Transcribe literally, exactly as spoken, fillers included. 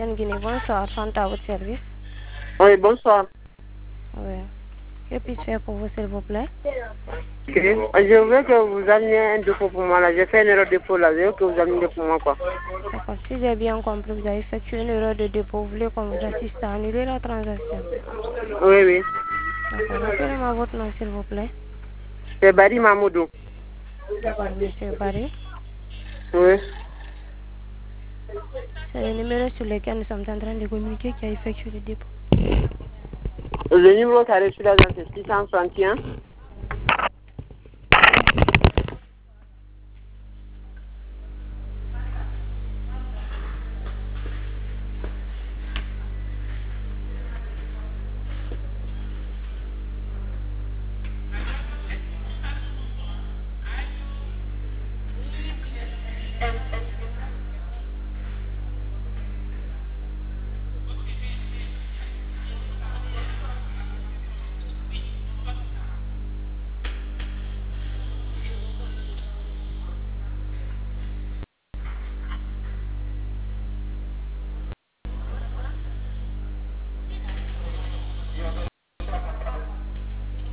Ancienne Guinée. Bonsoir, Fanta à votre service. Oui, bonsoir. Oui. Que puis-je faire pour vous, s'il vous plaît? Ok. Je veux que vous ameniez un dépôt pour moi là. J'ai fait une erreur de dépôt là. Je veux que vous ameniez pour moi quoi. D'accord. Si j'ai bien compris, vous avez effectué une erreur de dépôt. Vous voulez qu'on vous assiste à annuler la transaction? Oui, oui. D'accord. Rappelez-moi votre nom, s'il vous plaît. C'est Bari Mamoudou. D'accord, monsieur Barry. Oui. C'est le numéro sur lequel nous sommes en train de communiquer qui a effectué le dépôt. Le numéro qui a reçu l'argent c'est six cent soixante et un.